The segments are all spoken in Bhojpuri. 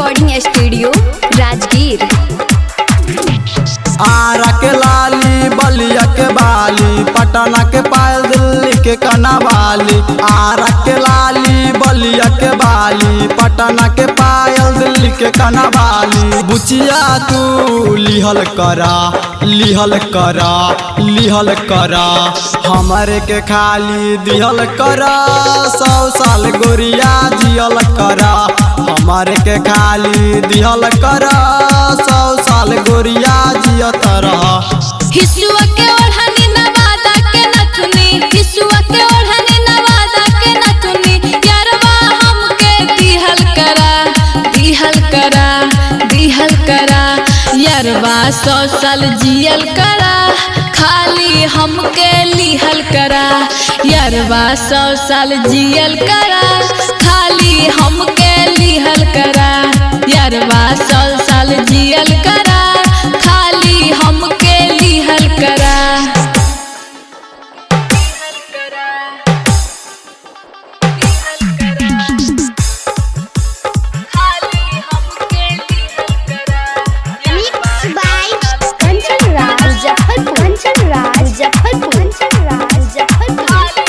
Recording studio Rajgir. आरा के लाली बलिया के बाली, पटना के पायल दिल्ली के कनावाली। आरा के लाली बलिया के बाली, पटना के पायल दिल्ली के कनावाली। बुचिया तू लिहल करा लिहल करा लिहल करा, हमारे के खाली दिहल करा। 100 साल गोरिया जियल करा, हमारे के खाली दिहल करा। 100 साल गोरिया जियत रहा। हिसुआ के ओढ़नी नवादा के नथुनी, हिसुआ के ओढ़नी नवादा के नथुनी। यारवा हमके दिहल करा दिहल करा दिहल करा। यारवा 100 साल जियल करा, खाली हमके लिहल करा। यारवा 100 साल जियल करा, खाली हमके लिहल करा। यारवा 100 साल जियल करा, खाली हमके लिहल करा। Mixed by Kanchan Raj Muzaffarpur, Kanchan Raj Muzaffarpur, Kanchan Raj Muzaffarpur।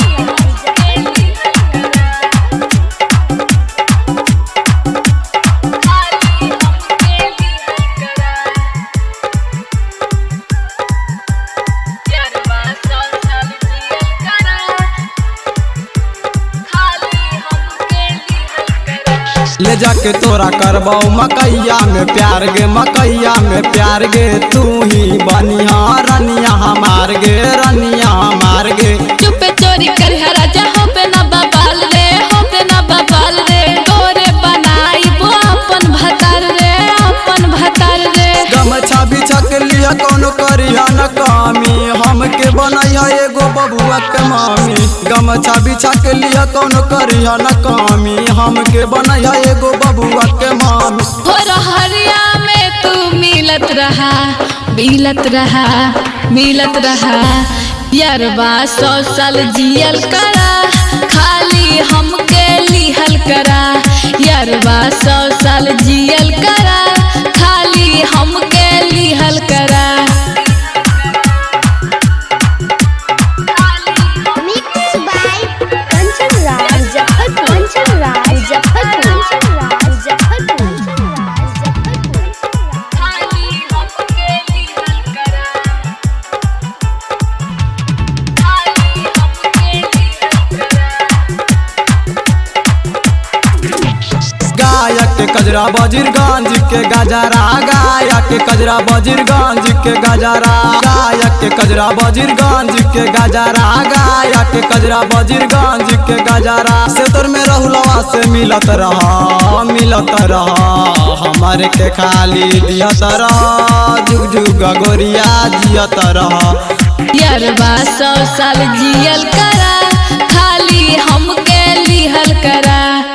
ले जाके तोरा करबौ मकैया में प्यार गे, मकैया में प्यार गे। तू ही बनिया रनिया हमार गे, रनिया हमार गे। चुपे चोरी कर राजा हो पे ना बबाल रे, हो पे ना बबाल रे। तोरे बनाई वो अपन भतार रे, अपन भतार रे। गमछा बिछा के लिया कौन करिया न कामी, हमके बनैया एगो बबुआ के मामी। गमछा बिछा के लिया कौन करिया न कामी, हमके बनैया एगो बबुआ के मामी। हो रहरिया में तू मिलत रहा मिलत रहा मिलत रहा। यारवा 100 साल जियल करा, खाली हमके लिहल करा। यारवा 100 साल जियल करा, खाली हमके लिहल करा। Mixed by Kanchan Raj Muzaffarpur, Kanchan Raj Muzaffarpur, Kanchan Raj Muzaffarpur, Kanchan Raj Muzaffarpur। खाली हमके लिहल करा, खाली हमके लिहल करा। गायक के कजरा बजीरगंज के गजरा, गायक के कजरा बजीरगंज के गजरा। गायक के कजरा बजीरगंज के गजरा, गायक के कजरा बजीरगंज के गजरा। से तोर में रहुलवा से मिलत रहा मिलत रहा, हमारे के खाली दियत रहा। जुग जुग गोरिया जियत रहा। यारवा 100 साल जियल करा, खाली हमके लिहल करा।